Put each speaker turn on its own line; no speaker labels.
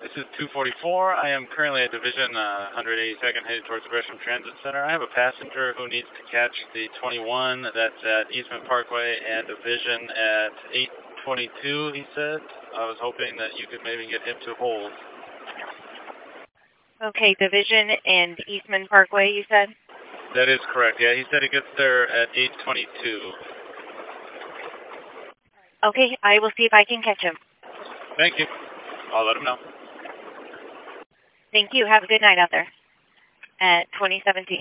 This is 244. I am currently at Division 182nd headed towards the Gresham Transit Center. I have a passenger who needs to catch the 21 that's at Eastman Parkway and Division at 822, he said. I was hoping that you could maybe get him to hold.
Okay, Division and Eastman Parkway, you said?
That is correct, yeah. He said he gets there at 822.
Okay, I will see if I can catch him.
Thank you. I'll let him know.
Thank you. Have a good night out there at 2017.